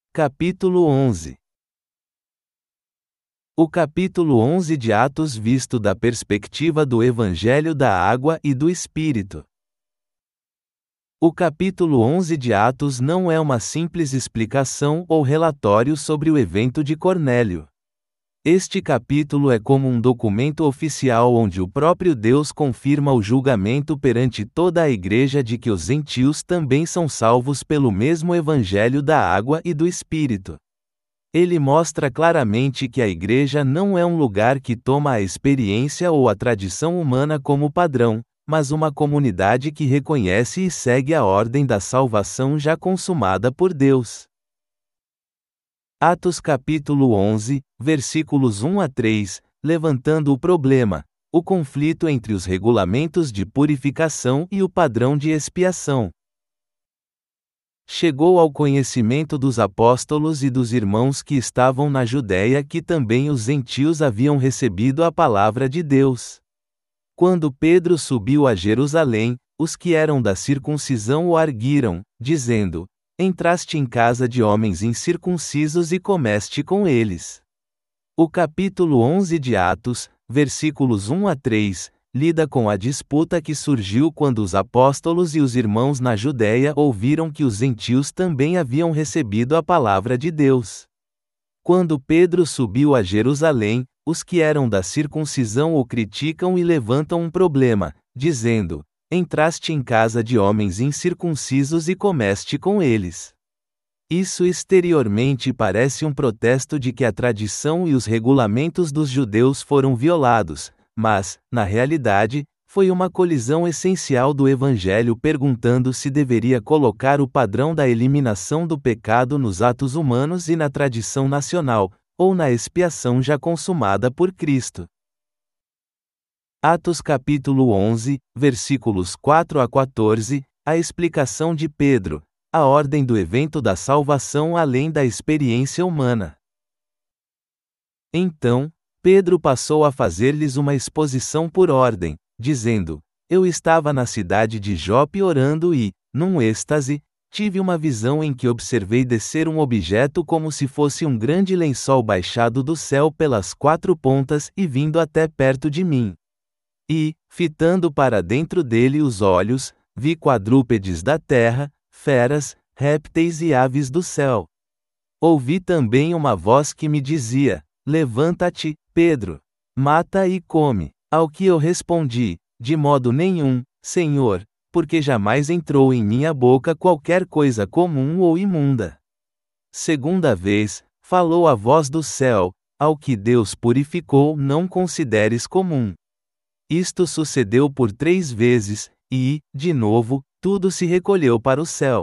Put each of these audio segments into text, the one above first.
Capítulo 11. O capítulo 11 de Atos visto da perspectiva do Evangelho da Água e do Espírito. O capítulo 11 de Atos não é uma simples explicação ou relatório sobre o evento de Cornélio. Este capítulo é como um documento oficial onde o próprio Deus confirma o julgamento perante toda a igreja de que os gentios também são salvos pelo mesmo Evangelho da Água e do Espírito. Ele mostra claramente que a igreja não é um lugar que toma a experiência ou a tradição humana como padrão, mas uma comunidade que reconhece e segue a ordem da salvação já consumada por Deus. Atos capítulo 11, versículos 1 a 3, levantando o problema, o conflito entre os regulamentos de purificação e o padrão de expiação. Chegou ao conhecimento dos apóstolos e dos irmãos que estavam na Judéia que também os gentios haviam recebido a palavra de Deus. Quando Pedro subiu a Jerusalém, os que eram da circuncisão o arguiram, dizendo: Entraste em casa de homens incircuncisos e comeste com eles. O capítulo 11 de Atos, versículos 1 a 3, lida com a disputa que surgiu quando os apóstolos e os irmãos na Judéia ouviram que os gentios também haviam recebido a palavra de Deus. Quando Pedro subiu a Jerusalém, os que eram da circuncisão o criticam e levantam um problema, dizendo: Entraste em casa de homens incircuncisos e comeste com eles. Isso exteriormente parece um protesto de que a tradição e os regulamentos dos judeus foram violados, mas, na realidade, foi uma colisão essencial do Evangelho perguntando se deveria colocar o padrão da eliminação do pecado nos atos humanos e na tradição nacional, ou na expiação já consumada por Cristo. Atos capítulo 11, versículos 4 a 14, a explicação de Pedro, a ordem do evento da salvação além da experiência humana. Então, Pedro passou a fazer-lhes uma exposição por ordem, dizendo: Eu estava na cidade de Jope orando e, num êxtase, tive uma visão em que observei descer um objeto como se fosse um grande lençol baixado do céu pelas quatro pontas e vindo até perto de mim. E, fitando para dentro dele os olhos, vi quadrúpedes da terra, feras, répteis e aves do céu. Ouvi também uma voz que me dizia: Levanta-te, Pedro, mata e come. Ao que eu respondi: De modo nenhum, Senhor, porque jamais entrou em minha boca qualquer coisa comum ou imunda. Segunda vez, falou a voz do céu: Ao que Deus purificou não consideres comum. Isto sucedeu por 3 vezes, e, de novo, tudo se recolheu para o céu.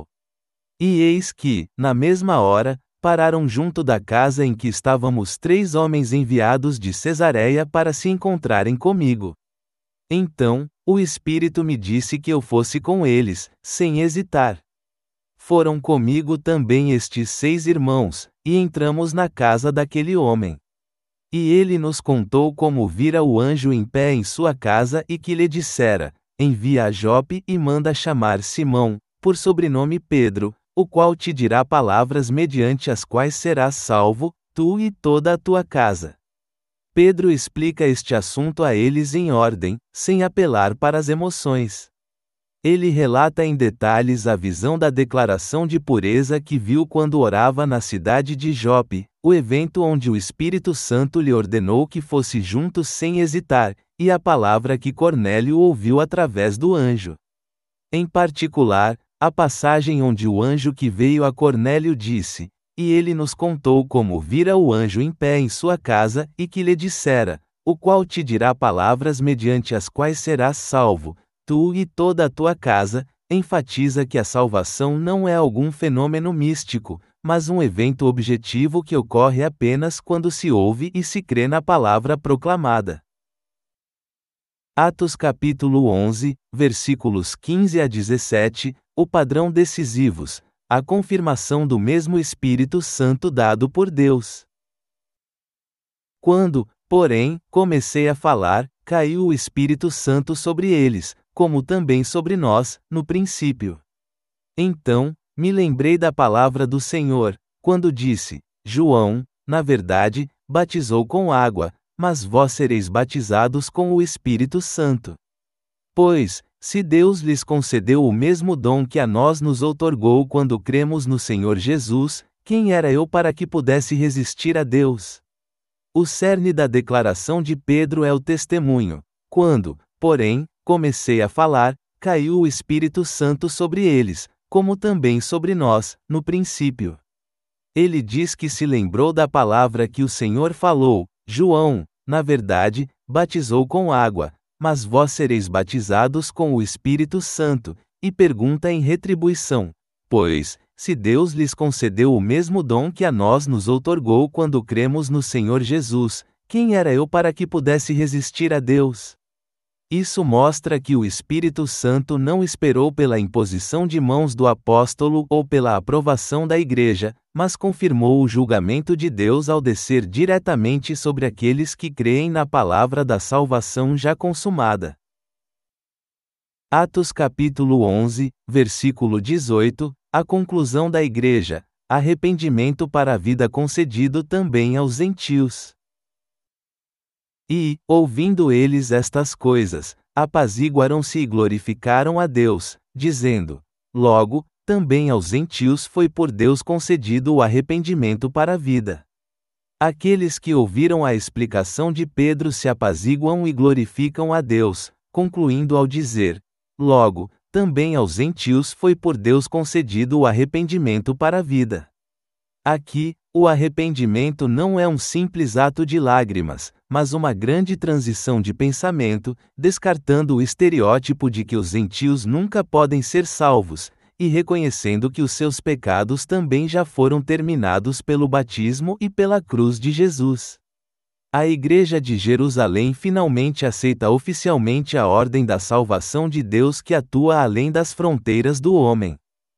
E eis que, na mesma hora, pararam junto da casa em que estávamos 3 homens enviados de Cesareia para se encontrarem comigo. Então, o Espírito me disse que eu fosse com eles, sem hesitar. Foram comigo também estes 6 irmãos, e entramos na casa daquele homem. E ele nos contou como vira o anjo em pé em sua casa e que lhe dissera: Envia a Jope e manda chamar Simão, por sobrenome Pedro, o qual te dirá palavras mediante as quais serás salvo, tu e toda a tua casa. Pedro explica este assunto a eles em ordem, sem apelar para as emoções. Ele relata em detalhes a visão da declaração de pureza que viu quando orava na cidade de Jope, o evento onde o Espírito Santo lhe ordenou que fosse junto sem hesitar, e a palavra que Cornélio ouviu através do anjo. Em particular, a passagem onde o anjo que veio a Cornélio disse: E ele nos contou como vira o anjo em pé em sua casa e que lhe dissera: O qual te dirá palavras mediante as quais serás salvo, tu e toda a tua casa, enfatiza que a salvação não é algum fenômeno místico, mas um evento objetivo que ocorre apenas quando se ouve e se crê na palavra proclamada. Atos capítulo 11, versículos 15 a 17, o padrão decisivos, a confirmação do mesmo Espírito Santo dado por Deus. Quando, porém, comecei a falar, caiu o Espírito Santo sobre eles, como também sobre nós, no princípio. Então, me lembrei da palavra do Senhor, quando disse: João, na verdade, batizou com água, mas vós sereis batizados com o Espírito Santo. Pois, se Deus lhes concedeu o mesmo dom que a nós nos outorgou quando cremos no Senhor Jesus, quem era eu para que pudesse resistir a Deus? O cerne da declaração de Pedro é o testemunho. Quando, porém, comecei a falar, caiu o Espírito Santo sobre eles, como também sobre nós, no princípio. Ele diz que se lembrou da palavra que o Senhor falou: João, na verdade, batizou com água, mas vós sereis batizados com o Espírito Santo, e pergunta em retribuição: pois, se Deus lhes concedeu o mesmo dom que a nós nos outorgou quando cremos no Senhor Jesus, quem era eu para que pudesse resistir a Deus? Isso mostra que o Espírito Santo não esperou pela imposição de mãos do apóstolo ou pela aprovação da igreja, mas confirmou o julgamento de Deus ao descer diretamente sobre aqueles que creem na palavra da salvação já consumada. Atos capítulo 11, versículo 18, a conclusão da igreja: arrependimento para a vida concedido também aos gentios. E, ouvindo eles estas coisas, apaziguaram-se e glorificaram a Deus, dizendo: logo, também aos gentios foi por Deus concedido o arrependimento para a vida. Aqueles que ouviram a explicação de Pedro se apaziguam e glorificam a Deus, concluindo ao dizer: logo, também aos gentios foi por Deus concedido o arrependimento para a vida. Aqui, o arrependimento não é um simples ato de lágrimas, mas uma grande transição de pensamento, descartando o estereótipo de que os gentios nunca podem ser salvos, e reconhecendo que os seus pecados também já foram terminados pelo batismo e pela cruz de Jesus. A Igreja de Jerusalém finalmente aceita oficialmente a ordem da salvação de Deus que atua além das fronteiras do homem.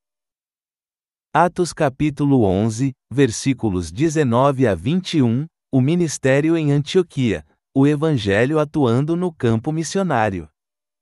Atos capítulo 11, versículos 19 a 21, o ministério em Antioquia, o Evangelho atuando no campo missionário.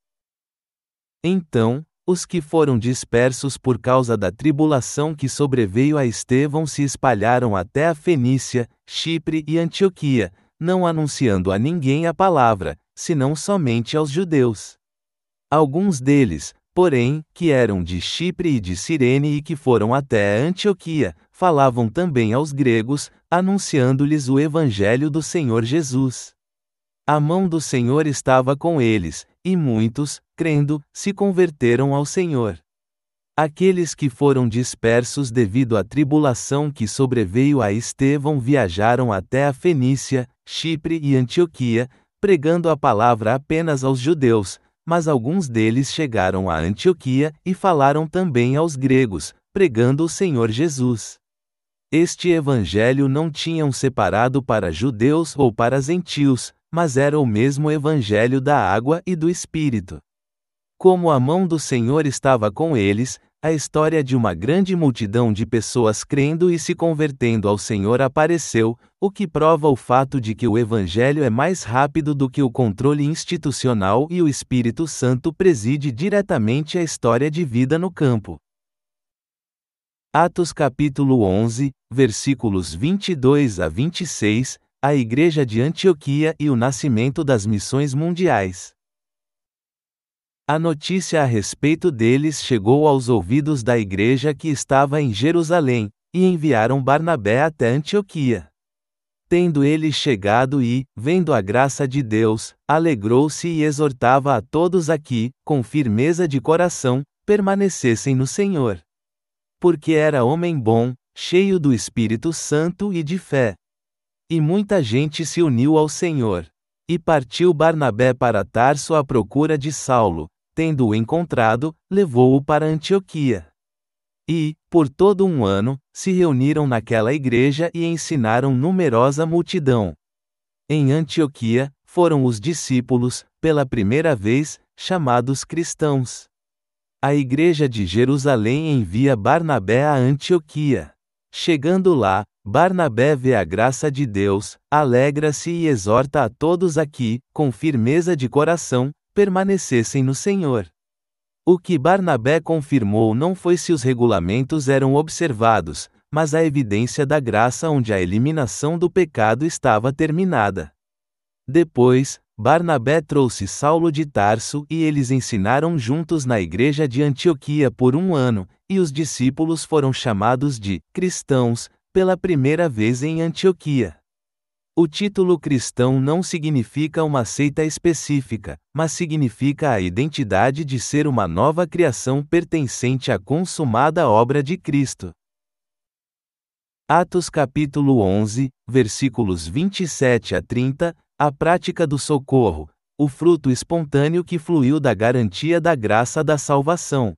Então, os que foram dispersos por causa da tribulação que sobreveio a Estevão se espalharam até a Fenícia, Chipre e Antioquia, não anunciando a ninguém a palavra, senão somente aos judeus. Alguns deles, porém, que eram de Chipre e de Cirene e que foram até Antioquia, falavam também aos gregos, anunciando-lhes o Evangelho do Senhor Jesus. A mão do Senhor estava com eles, e muitos, crendo, se converteram ao Senhor. Aqueles que foram dispersos devido à tribulação que sobreveio a Estevão viajaram até a Fenícia, Chipre e Antioquia, pregando a palavra apenas aos judeus, mas alguns deles chegaram a Antioquia e falaram também aos gregos, pregando o Senhor Jesus. Este evangelho não tinha um separado para judeus ou para gentios, mas era o mesmo evangelho da água e do Espírito. Como a mão do Senhor estava com eles, a história de uma grande multidão de pessoas crendo e se convertendo ao Senhor apareceu, o que prova o fato de que o Evangelho é mais rápido do que o controle institucional e o Espírito Santo preside diretamente a história de vida no campo. Atos capítulo 11, versículos 22 a 26, a Igreja de Antioquia e o nascimento das missões mundiais. A notícia a respeito deles chegou aos ouvidos da igreja que estava em Jerusalém, e enviaram Barnabé até Antioquia. Tendo ele chegado e, vendo a graça de Deus, alegrou-se e exortava a todos aqui, com firmeza de coração, permanecessem no Senhor. Porque era homem bom, cheio do Espírito Santo e de fé. E muita gente se uniu ao Senhor. E partiu Barnabé para Tarso à procura de Saulo. Tendo-o encontrado, levou-o para Antioquia. E, por todo um ano, se reuniram naquela igreja e ensinaram numerosa multidão. Em Antioquia, foram os discípulos, pela primeira vez, chamados cristãos. A igreja de Jerusalém envia Barnabé a Antioquia. Chegando lá, Barnabé vê a graça de Deus, alegra-se e exorta a todos aqui, com firmeza de coração, permanecessem no Senhor. O que Barnabé confirmou não foi se os regulamentos eram observados, mas a evidência da graça onde a eliminação do pecado estava terminada. Depois, Barnabé trouxe Saulo de Tarso e eles ensinaram juntos na igreja de Antioquia por 1 ano, e os discípulos foram chamados de cristãos pela primeira vez em Antioquia. O título cristão não significa uma seita específica, mas significa a identidade de ser uma nova criação pertencente à consumada obra de Cristo. Atos capítulo 11, versículos 27 a 30, a prática do socorro, o fruto espontâneo que fluiu da garantia da graça da salvação.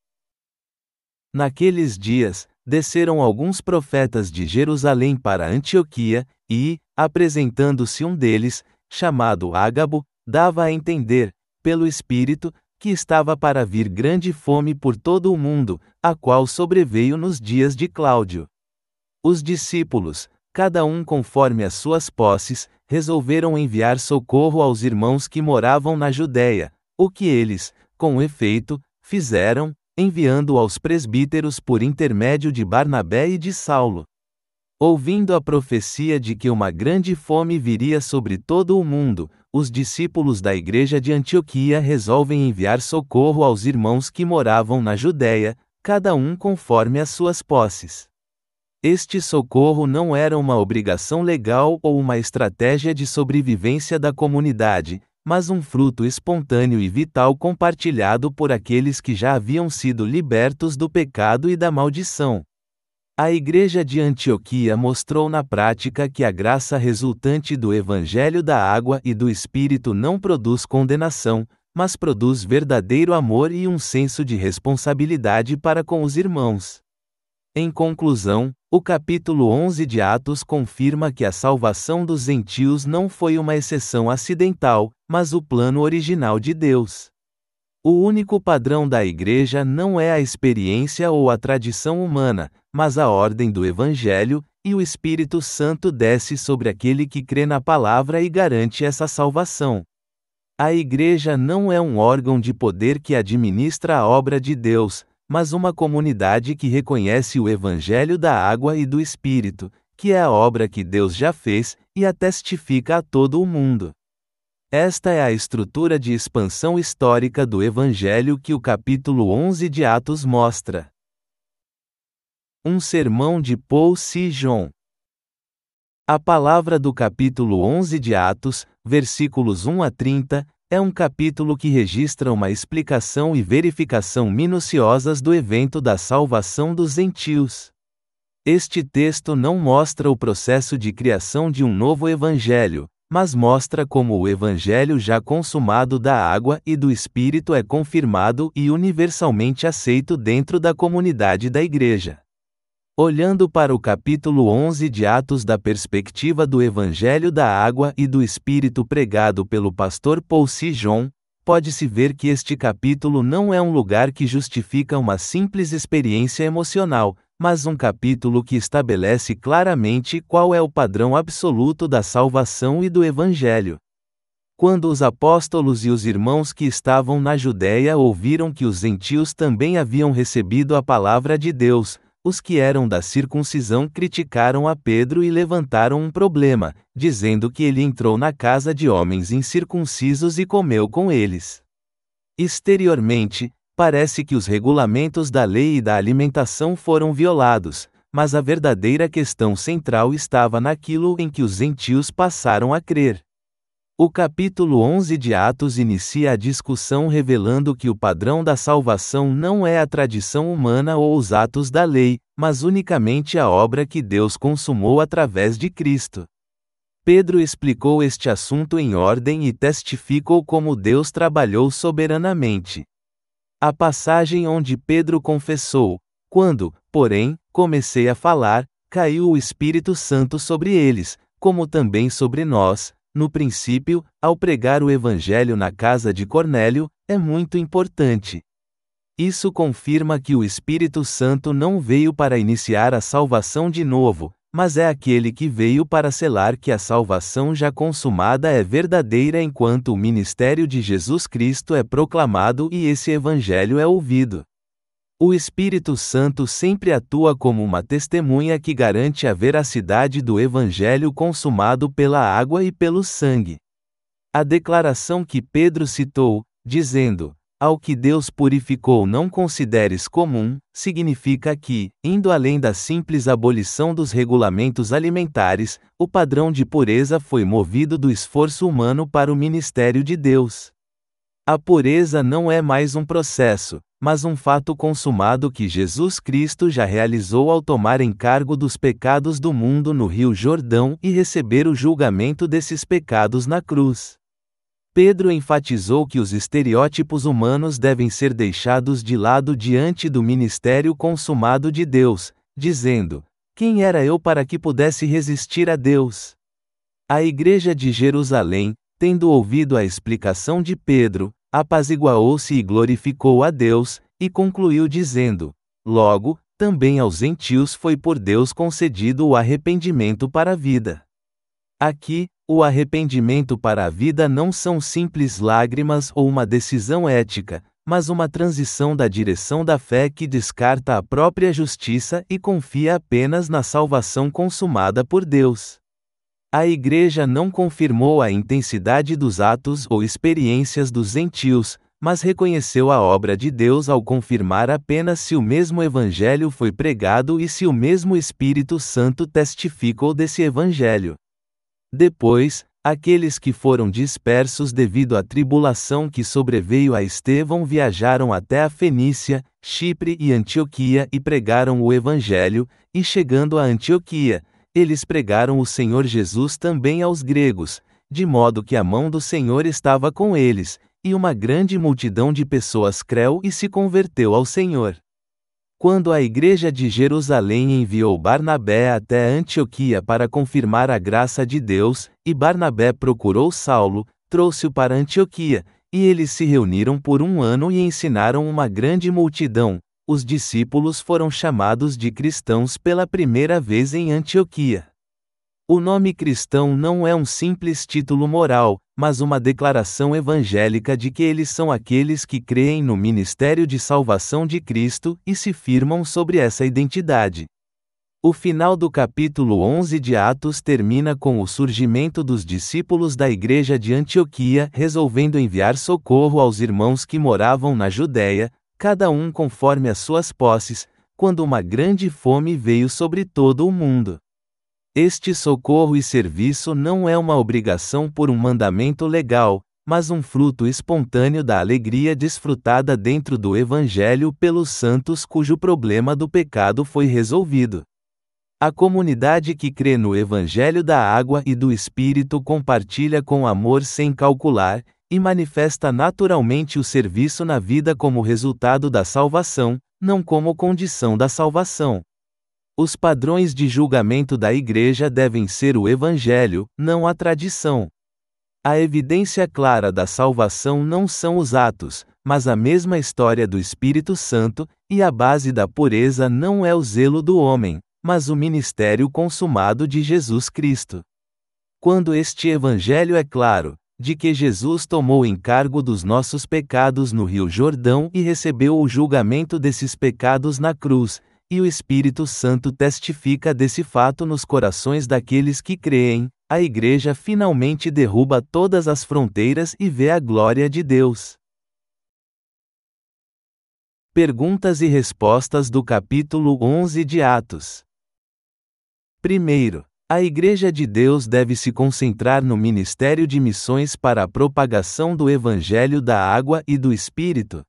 Naqueles dias, desceram alguns profetas de Jerusalém para Antioquia, e, apresentando-se um deles, chamado Ágabo, dava a entender, pelo Espírito, que estava para vir grande fome por todo o mundo, a qual sobreveio nos dias de Cláudio. Os discípulos, cada um conforme as suas posses, resolveram enviar socorro aos irmãos que moravam na Judéia, o que eles, com efeito, fizeram, enviando aos presbíteros por intermédio de Barnabé e de Saulo. Ouvindo a profecia de que uma grande fome viria sobre todo o mundo, os discípulos da igreja de Antioquia resolvem enviar socorro aos irmãos que moravam na Judéia, cada um conforme as suas posses. Este socorro não era uma obrigação legal ou uma estratégia de sobrevivência da comunidade, mas um fruto espontâneo e vital compartilhado por aqueles que já haviam sido libertos do pecado e da maldição. A igreja de Antioquia mostrou na prática que a graça resultante do Evangelho da água e do Espírito não produz condenação, mas produz verdadeiro amor e um senso de responsabilidade para com os irmãos. Em conclusão, o capítulo 11 de Atos confirma que a salvação dos gentios não foi uma exceção acidental, mas o plano original de Deus. O único padrão da igreja não é a experiência ou a tradição humana, mas a ordem do Evangelho, e o Espírito Santo desce sobre aquele que crê na palavra e garante essa salvação. A igreja não é um órgão de poder que administra a obra de Deus, mas uma comunidade que reconhece o Evangelho da água e do Espírito, que é a obra que Deus já fez, e a testifica a todo o mundo. Esta é a estrutura de expansão histórica do Evangelho que o capítulo 11 de Atos mostra. Um sermão de Paul C. John. A palavra do capítulo 11 de Atos, versículos 1 a 30, é um capítulo que registra uma explicação e verificação minuciosas do evento da salvação dos gentios. Este texto não mostra o processo de criação de um novo evangelho, mas mostra como o evangelho já consumado da água e do Espírito é confirmado e universalmente aceito dentro da comunidade da igreja. Olhando para o capítulo 11 de Atos da perspectiva do Evangelho da Água e do Espírito pregado pelo pastor Paul C. John, pode-se ver que este capítulo não é um lugar que justifica uma simples experiência emocional, mas um capítulo que estabelece claramente qual é o padrão absoluto da salvação e do Evangelho. Quando os apóstolos e os irmãos que estavam na Judéia ouviram que os gentios também haviam recebido a palavra de Deus, os que eram da circuncisão criticaram a Pedro e levantaram um problema, dizendo que ele entrou na casa de homens incircuncisos e comeu com eles. Exteriormente, parece que os regulamentos da lei e da alimentação foram violados, mas a verdadeira questão central estava naquilo em que os gentios passaram a crer. O capítulo 11 de Atos inicia a discussão revelando que o padrão da salvação não é a tradição humana ou os atos da lei, mas unicamente a obra que Deus consumou através de Cristo. Pedro explicou este assunto em ordem e testificou como Deus trabalhou soberanamente. A passagem onde Pedro confessou: "Quando, porém, comecei a falar, caiu o Espírito Santo sobre eles, como também sobre nós, no princípio, ao pregar o Evangelho na casa de Cornélio", é muito importante. Isso confirma que o Espírito Santo não veio para iniciar a salvação de novo, mas é aquele que veio para selar que a salvação já consumada é verdadeira enquanto o ministério de Jesus Cristo é proclamado e esse Evangelho é ouvido. O Espírito Santo sempre atua como uma testemunha que garante a veracidade do Evangelho consumado pela água e pelo sangue. A declaração que Pedro citou, dizendo: "Ao que Deus purificou não consideres comum", significa que, indo além da simples abolição dos regulamentos alimentares, o padrão de pureza foi movido do esforço humano para o ministério de Deus. A pureza não é mais um processo, mas um fato consumado que Jesus Cristo já realizou ao tomar encargo dos pecados do mundo no Rio Jordão e receber o julgamento desses pecados na cruz. Pedro enfatizou que os estereótipos humanos devem ser deixados de lado diante do ministério consumado de Deus, dizendo: "Quem era eu para que pudesse resistir a Deus?" A Igreja de Jerusalém, tendo ouvido a explicação de Pedro, apaziguou-se e glorificou a Deus, e concluiu dizendo: "Logo, também aos gentios foi por Deus concedido o arrependimento para a vida." Aqui, o arrependimento para a vida não são simples lágrimas ou uma decisão ética, mas uma transição da direção da fé que descarta a própria justiça e confia apenas na salvação consumada por Deus. A Igreja não confirmou a intensidade dos atos ou experiências dos gentios, mas reconheceu a obra de Deus ao confirmar apenas se o mesmo Evangelho foi pregado e se o mesmo Espírito Santo testificou desse Evangelho. Depois, aqueles que foram dispersos devido à tribulação que sobreveio a Estevão viajaram até a Fenícia, Chipre e Antioquia e pregaram o Evangelho, e chegando a Antioquia, eles pregaram o Senhor Jesus também aos gregos, de modo que a mão do Senhor estava com eles, e uma grande multidão de pessoas creu e se converteu ao Senhor. Quando a Igreja de Jerusalém enviou Barnabé até Antioquia para confirmar a graça de Deus, e Barnabé procurou Saulo, trouxe-o para Antioquia, e eles se reuniram por 1 ano e ensinaram uma grande multidão. Os discípulos foram chamados de cristãos pela primeira vez em Antioquia. O nome cristão não é um simples título moral, mas uma declaração evangélica de que eles são aqueles que creem no ministério de salvação de Cristo e se firmam sobre essa identidade. O final do capítulo 11 de Atos termina com o surgimento dos discípulos da igreja de Antioquia resolvendo enviar socorro aos irmãos que moravam na Judéia, cada um conforme as suas posses, quando uma grande fome veio sobre todo o mundo. Este socorro e serviço não é uma obrigação por um mandamento legal, mas um fruto espontâneo da alegria desfrutada dentro do Evangelho pelos santos cujo problema do pecado foi resolvido. A comunidade que crê no Evangelho da água e do Espírito compartilha com amor sem calcular, e manifesta naturalmente o serviço na vida como resultado da salvação, não como condição da salvação. Os padrões de julgamento da Igreja devem ser o Evangelho, não a tradição. A evidência clara da salvação não são os atos, mas a mesma história do Espírito Santo, e a base da pureza não é o zelo do homem, mas o ministério consumado de Jesus Cristo. Quando este Evangelho é claro, de que Jesus tomou encargo dos nossos pecados no Rio Jordão e recebeu o julgamento desses pecados na cruz, e o Espírito Santo testifica desse fato nos corações daqueles que creem, a Igreja finalmente derruba todas as fronteiras e vê a glória de Deus. Perguntas e respostas do capítulo 11 de Atos. Primeiro, a Igreja de Deus deve se concentrar no ministério de missões para a propagação do Evangelho da água e do Espírito.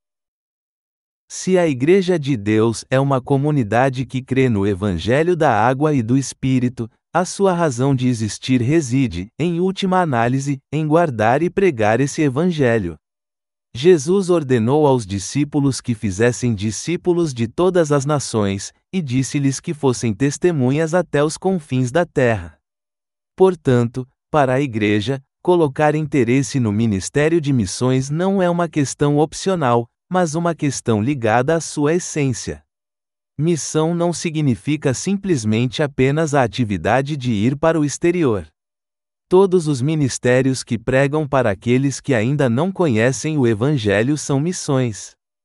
Se a Igreja de Deus é uma comunidade que crê no Evangelho da água e do Espírito, a sua razão de existir reside, em última análise, em guardar e pregar esse Evangelho. Jesus ordenou aos discípulos que fizessem discípulos de todas as nações, e disse-lhes que fossem testemunhas até os confins da terra. Portanto, para a Igreja, colocar interesse no ministério de missões não é uma questão opcional, mas uma questão ligada à sua essência. Missão não significa simplesmente apenas a atividade de ir para o exterior. Todos os ministérios que pregam para aqueles que ainda não conhecem o Evangelho são missões.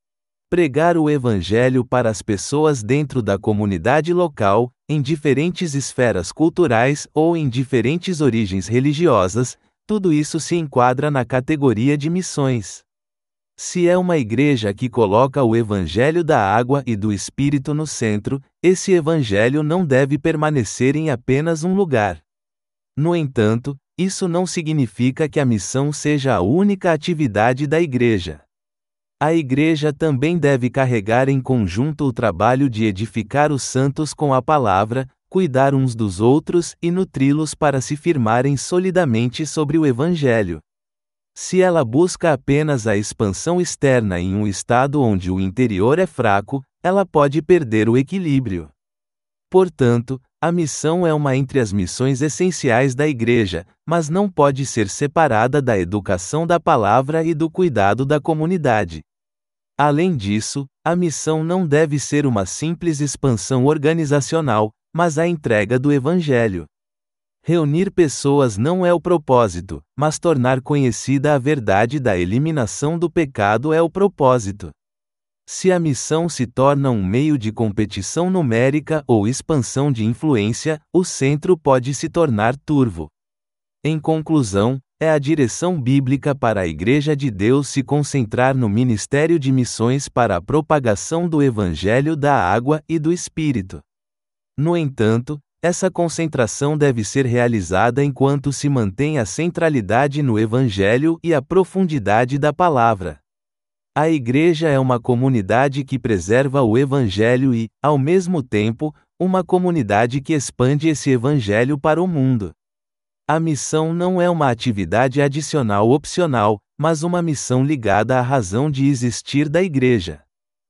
Pregar o Evangelho para as pessoas dentro da comunidade local, em diferentes esferas culturais ou em diferentes origens religiosas, tudo isso se enquadra na categoria de missões. Se é uma igreja que coloca o Evangelho da água e do Espírito no centro, esse Evangelho não deve permanecer em apenas um lugar. No entanto, isso não significa que a missão seja a única atividade da igreja. A igreja também deve carregar em conjunto o trabalho de edificar os santos com a palavra, cuidar uns dos outros e nutri-los para se firmarem solidamente sobre o Evangelho. Se ela busca apenas a expansão externa em um estado onde o interior é fraco, ela pode perder o equilíbrio. Portanto, a missão é uma entre as missões essenciais da igreja, mas não pode ser separada da educação da palavra e do cuidado da comunidade. Além disso, a missão não deve ser uma simples expansão organizacional, mas a entrega do Evangelho. Reunir pessoas não é o propósito, mas tornar conhecida a verdade da eliminação do pecado é o propósito. Se a missão se torna um meio de competição numérica ou expansão de influência, o centro pode se tornar turvo. Em conclusão, é a direção bíblica para a Igreja de Deus se concentrar no ministério de missões para a propagação do Evangelho da água e do Espírito. No entanto, essa concentração deve ser realizada enquanto se mantém a centralidade no Evangelho e a profundidade da palavra. A Igreja é uma comunidade que preserva o Evangelho e, ao mesmo tempo, uma comunidade que expande esse Evangelho para o mundo. A missão não é uma atividade adicional opcional, mas uma missão ligada à razão de existir da Igreja.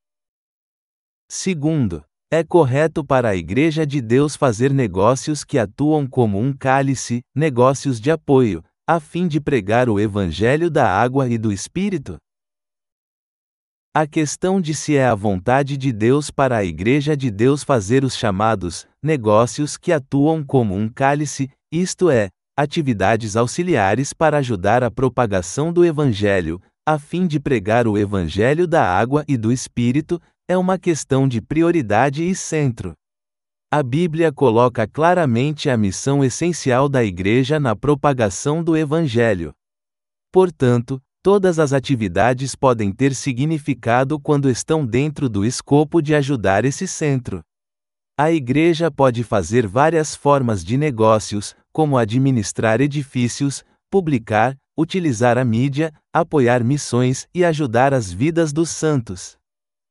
Segundo, é correto para a Igreja de Deus fazer negócios que atuam como um cálice, negócios de apoio, a fim de pregar o Evangelho da água e do Espírito? A questão de se é a vontade de Deus para a Igreja de Deus fazer os chamados negócios que atuam como um cálice, isto é, atividades auxiliares para ajudar a propagação do Evangelho, a fim de pregar o Evangelho da água e do Espírito, é uma questão de prioridade e centro. A Bíblia coloca claramente a missão essencial da Igreja na propagação do Evangelho. Portanto, todas as atividades podem ter significado quando estão dentro do escopo de ajudar esse centro. A Igreja pode fazer várias formas de negócios, como administrar edifícios, publicar, utilizar a mídia, apoiar missões e ajudar as vidas dos santos.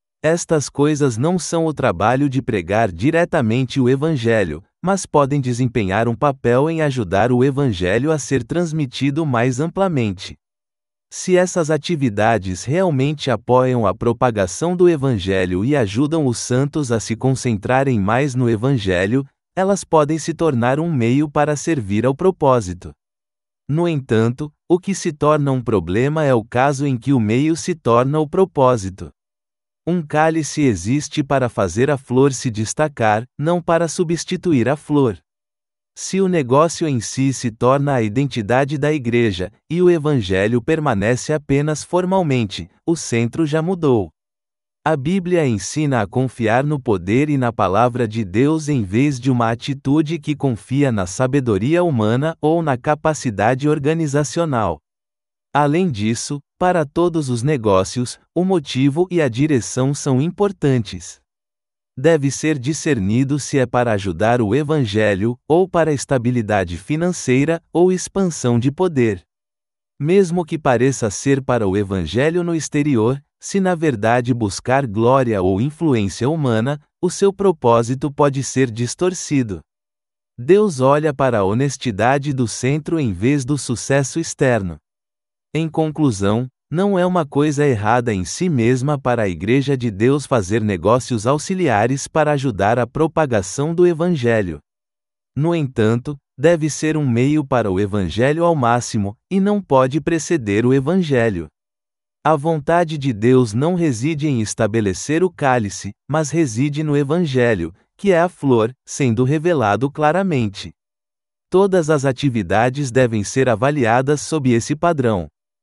Estas coisas não são o trabalho de pregar diretamente o Evangelho, mas podem desempenhar um papel em ajudar o Evangelho a ser transmitido mais amplamente. Se essas atividades realmente apoiam a propagação do Evangelho e ajudam os santos a se concentrarem mais no Evangelho, elas podem se tornar um meio para servir ao propósito. No entanto, o que se torna um problema é o caso em que o meio se torna o propósito. Um cálice existe para fazer a flor se destacar, não para substituir a flor. Se o negócio em si se torna a identidade da Igreja, e o Evangelho permanece apenas formalmente, o centro já mudou. A Bíblia ensina a confiar no poder e na palavra de Deus em vez de uma atitude que confia na sabedoria humana ou na capacidade organizacional. Além disso, para todos os negócios, o motivo e a direção são importantes. Deve ser discernido se é para ajudar o Evangelho, ou para estabilidade financeira, ou expansão de poder. Mesmo que pareça ser para o Evangelho no exterior, se na verdade buscar glória ou influência humana, o seu propósito pode ser distorcido. Deus olha para a honestidade do centro em vez do sucesso externo. Em conclusão, não é uma coisa errada em si mesma para a Igreja de Deus fazer negócios auxiliares para ajudar a propagação do Evangelho. No entanto, deve ser um meio para o Evangelho ao máximo, e não pode preceder o Evangelho. A vontade de Deus não reside em estabelecer o cálice, mas reside no Evangelho, que é a flor, sendo revelado claramente. Todas as atividades devem ser avaliadas sob esse padrão.